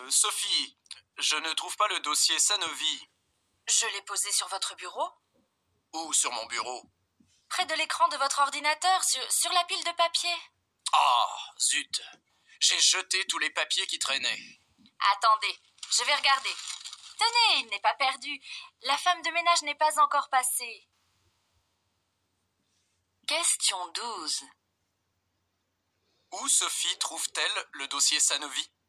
Sophie, je ne trouve pas le dossier Sanovi. Je l'ai posé sur votre bureau. Où sur mon bureau? Près de l'écran de votre ordinateur, sur la pile de papier. Ah, zut. J'ai jeté tous les papiers qui traînaient. Attendez, je vais regarder. Tenez, il n'est pas perdu. La femme de ménage n'est pas encore passée. Question 12. Où Sophie trouve-t-elle le dossier Sanovi?